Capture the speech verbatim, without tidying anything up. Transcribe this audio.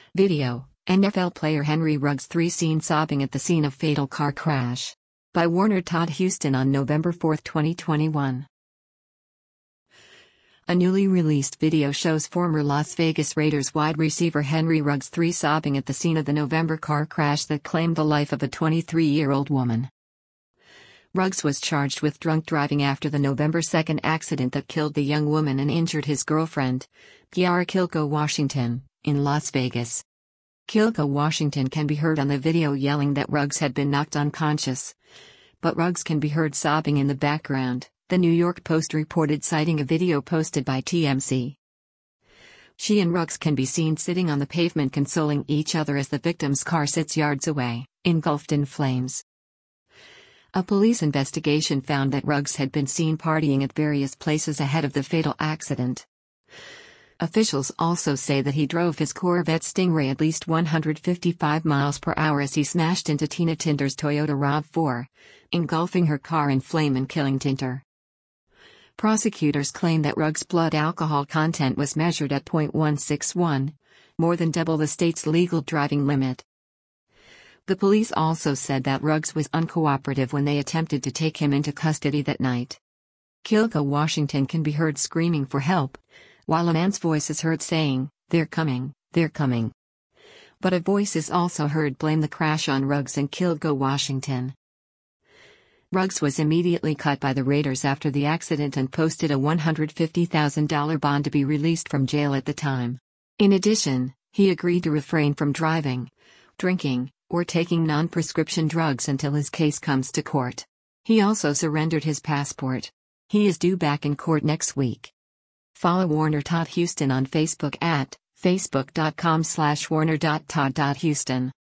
Video: N F L player Henry Ruggs three seen sobbing at the scene of fatal car crash. By Warner Todd Houston on November fourth, twenty twenty-one. A newly released video shows former Las Vegas Raiders wide receiver Henry Ruggs three sobbing at the scene of the November car crash that claimed the life of a twenty-three-year-old woman. Ruggs was charged with drunk driving after the November second accident that killed the young woman and injured his girlfriend, Kiara Kilco Washington, in Las Vegas. Kilco Washington can be heard on the video yelling that Ruggs had been knocked unconscious. But Ruggs can be heard sobbing in the background, the New York Post reported, citing a video posted by T M Z. She and Ruggs can be seen sitting on the pavement consoling each other as the victim's car sits yards away, engulfed in flames. A police investigation found that Ruggs had been seen partying at various places ahead of the fatal accident. Officials also say that he drove his Corvette Stingray at least one hundred fifty-five miles per hour as he smashed into Tina Tintor's Toyota RAV four, engulfing her car in flame and killing Tintor. Prosecutors claim that Ruggs' blood alcohol content was measured at point one six one, more than double the state's legal driving limit. The police also said that Ruggs was uncooperative when they attempted to take him into custody that night. Kilco Washington can be heard screaming for help, while a man's voice is heard saying, "They're coming, they're coming." But a voice is also heard blame the crash on Ruggs and Kilco Washington. Ruggs was immediately cut by the Raiders after the accident and posted a one hundred fifty thousand dollars bond to be released from jail at the time. In addition, he agreed to refrain from driving, drinking, or taking non-prescription drugs until his case comes to court. He also surrendered his passport. He is due back in court next week. Follow Warner Todd Houston on Facebook at facebook dot com slash warner dot todd dot houston.